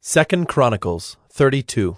2 Chronicles 32.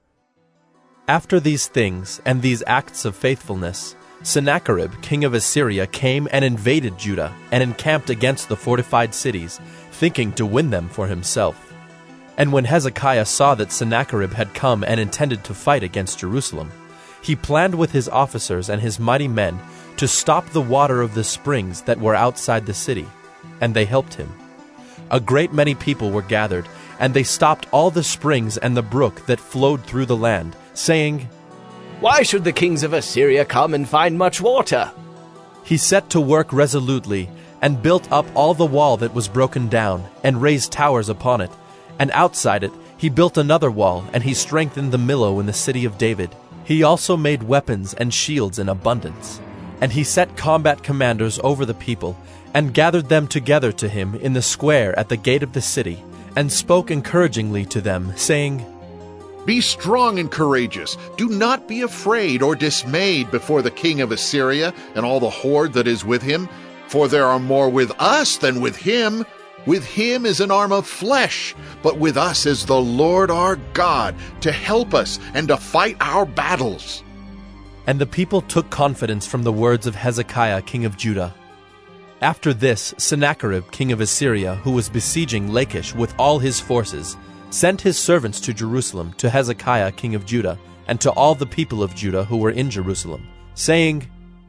After these things and these acts of faithfulness, Sennacherib king of Assyria came and invaded Judah and encamped against the fortified cities, thinking to win them for himself. And when Hezekiah saw that Sennacherib had come and intended to fight against Jerusalem, he planned with his officers and his mighty men to stop the water of the springs that were outside the city, and they helped him. A great many people were gathered, and they stopped all the springs and the brook that flowed through the land, saying, "Why should the kings of Assyria come and find much water?" He set to work resolutely, and built up all the wall that was broken down, and raised towers upon it. And outside it he built another wall, and he strengthened the Millo in the city of David. He also made weapons and shields in abundance. And he set combat commanders over the people, and gathered them together to him in the square at the gate of the city, and spoke encouragingly to them, saying, "Be strong and courageous. Do not be afraid or dismayed before the king of Assyria and all the horde that is with him, for there are more with us than with him. With him is an arm of flesh, but with us is the Lord our God, to help us and to fight our battles." And the people took confidence from the words of Hezekiah king of Judah. After this, Sennacherib king of Assyria, who was besieging Lachish with all his forces, sent his servants to Jerusalem to Hezekiah king of Judah, and to all the people of Judah who were in Jerusalem, saying,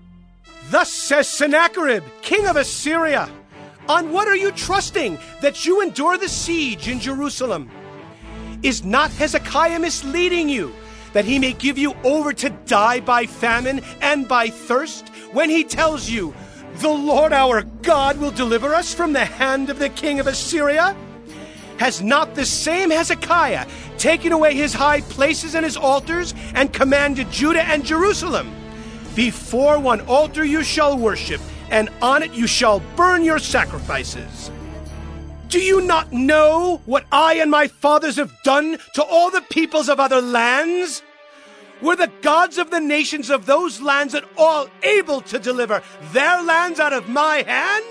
"Thus says Sennacherib, king of Assyria, on what are you trusting that you endure the siege in Jerusalem? Is not Hezekiah misleading you, that he may give you over to die by famine and by thirst, when he tells you, 'The Lord our God will deliver us from the hand of the king of Assyria'? Has not the same Hezekiah taken away his high places and his altars, and commanded Judah and Jerusalem? Before one altar you shall worship, and on it you shall burn your sacrifices. Do you not know what I and my fathers have done to all the peoples of other lands? Were the gods of the nations of those lands at all able to deliver their lands out of my hand?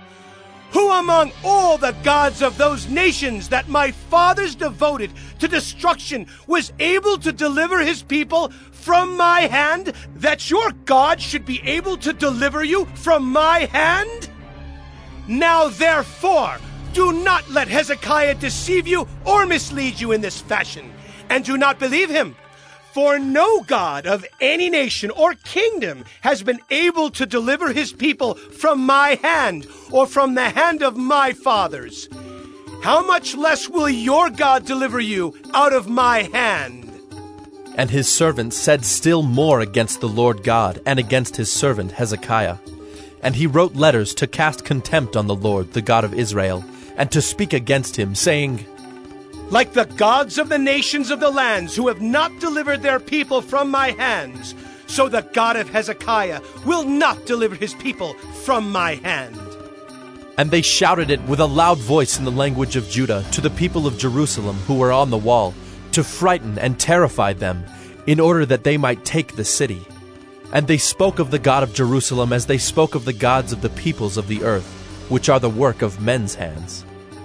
Who among all the gods of those nations that my fathers devoted to destruction was able to deliver his people from my hand, that your God should be able to deliver you from my hand? Now therefore, do not let Hezekiah deceive you or mislead you in this fashion, and do not believe him. For no God of any nation or kingdom has been able to deliver his people from my hand or from the hand of my fathers. How much less will your God deliver you out of my hand?" And his servants said still more against the Lord God and against his servant Hezekiah. And he wrote letters to cast contempt on the Lord, the God of Israel, and to speak against him, saying, "Like the gods of the nations of the lands who have not delivered their people from my hands, so the God of Hezekiah will not deliver his people from my hand." And they shouted it with a loud voice in the language of Judah to the people of Jerusalem who were on the wall, to frighten and terrify them, in order that they might take the city. And they spoke of the God of Jerusalem as they spoke of the gods of the peoples of the earth, which are the work of men's hands.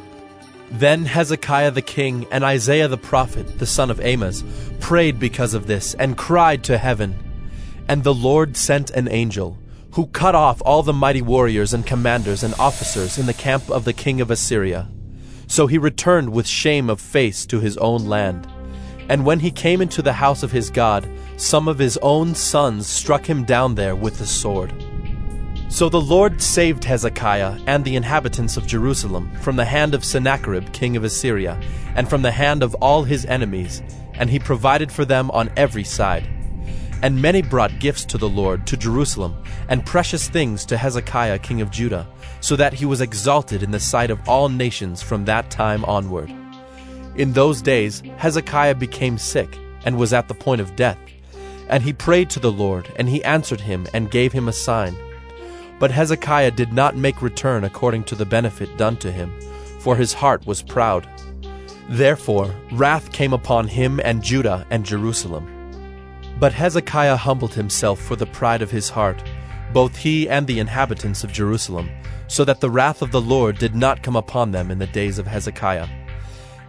Then Hezekiah the king and Isaiah the prophet, the son of Amoz, prayed because of this, and cried to heaven. And the Lord sent an angel, who cut off all the mighty warriors and commanders and officers in the camp of the king of Assyria. So he returned with shame of face to his own land. And when he came into the house of his God, some of his own sons struck him down there with the sword. So the Lord saved Hezekiah and the inhabitants of Jerusalem from the hand of Sennacherib king of Assyria, and from the hand of all his enemies, and he provided for them on every side. And many brought gifts to the Lord to Jerusalem, and precious things to Hezekiah king of Judah, so that he was exalted in the sight of all nations from that time onward. In those days Hezekiah became sick, and was at the point of death. And he prayed to the Lord, and he answered him, and gave him a sign. But Hezekiah did not make return according to the benefit done to him, for his heart was proud. Therefore wrath came upon him and Judah and Jerusalem. But Hezekiah humbled himself for the pride of his heart, both he and the inhabitants of Jerusalem, so that the wrath of the Lord did not come upon them in the days of Hezekiah.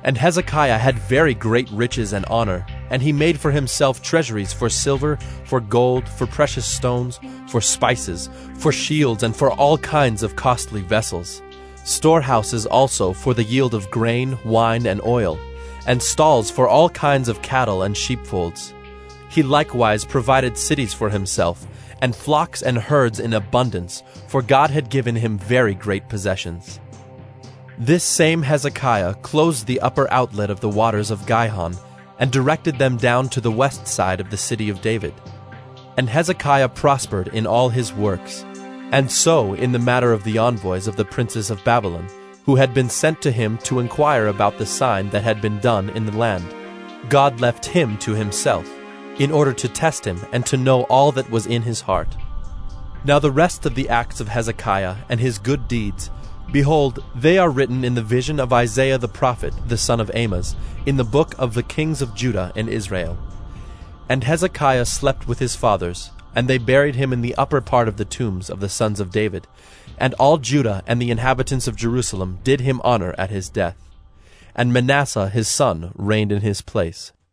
And Hezekiah had very great riches and honor, and he made for himself treasuries for silver, for gold, for precious stones, for spices, for shields, and for all kinds of costly vessels. Storehouses also for the yield of grain, wine, and oil, and stalls for all kinds of cattle and sheepfolds. He likewise provided cities for himself, and flocks and herds in abundance, for God had given him very great possessions. This same Hezekiah closed the upper outlet of the waters of Gihon, and directed them down to the west side of the city of David. And Hezekiah prospered in all his works, and so in the matter of the envoys of the princes of Babylon, who had been sent to him to inquire about the sign that had been done in the land. God left him to himself, in order to test him and to know all that was in his heart. Now the rest of the acts of Hezekiah and his good deeds, behold, they are written in the vision of Isaiah the prophet, the son of Amoz, in the book of the kings of Judah and Israel. And Hezekiah slept with his fathers, and they buried him in the upper part of the tombs of the sons of David. And all Judah and the inhabitants of Jerusalem did him honor at his death. And Manasseh his son reigned in his place.